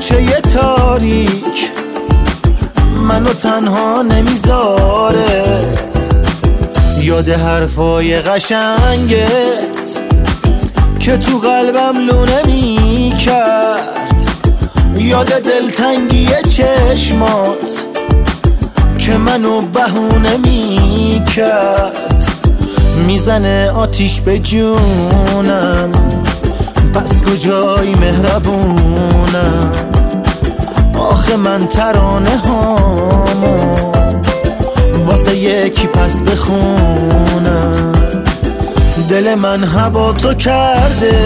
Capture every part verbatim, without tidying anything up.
کوچه تاریک منو تنها نمیذاره، یاد حرفای قشنگت که تو قلبم لونه میکرد، یاد دلتنگی چشمات که منو بهونه میکرد. میزنه آتیش به جونم، پس کجای مهربونم؟ آخه من ترانه هامو واسه یکی پس بخونم. دل من هوا تو کرده،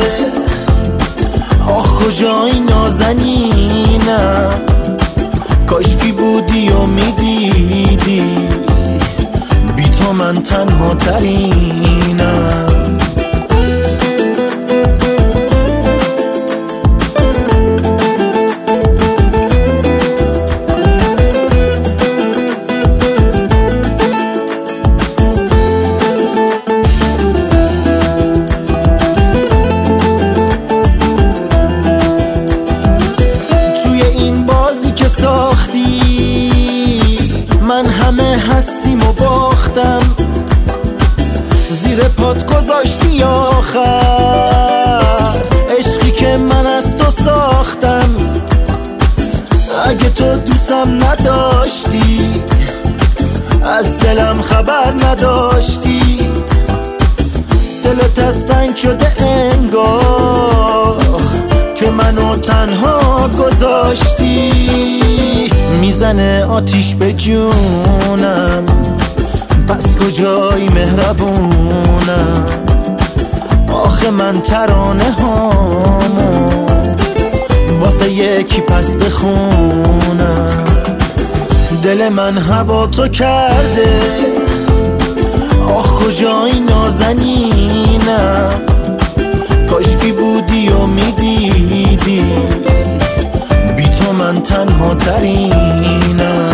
آخ کجای نازنینم؟ کاشکی بودی و میدیدی بی تو من تنها ترینم. من همه هستیم و باختم، زیر پات گذاشتی آخر عشقی که من از تو ساختم. اگه تو دوستم نداشتی، از دلم خبر نداشتی، دلت از سنگ شده انگار که منو تنها گذاشتی. میزنه آتیش به جونم، پس کجای مهربونم؟ آخه من ترانه هامو واسه یکی پس بخونم. دل من هوا تو کرده، آخ کجای نازنینم؟ کاشکی بودی و میدیدی بی تو من تنها ترینم.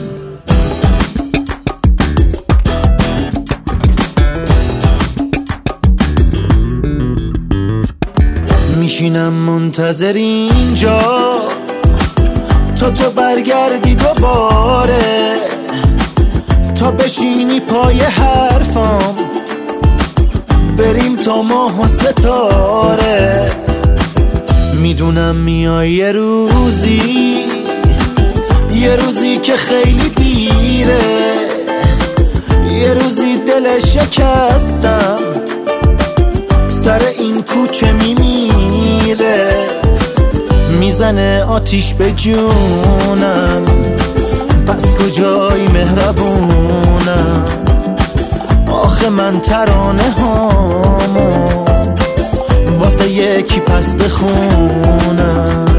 میشینم منتظر اینجا تو تو برگردی دوباره، تا بشینی پای حرفام بریم تا ماه و ستاره. میدونم میای یه روزی، یه روزی که خیلی دیره، یه روزی دل شکستم سر این کوچه میمیره. میزنه آتیش به جونم، پس کجای مهربونم؟ آخه من ترانه هامو واسه یکی پس بخونم.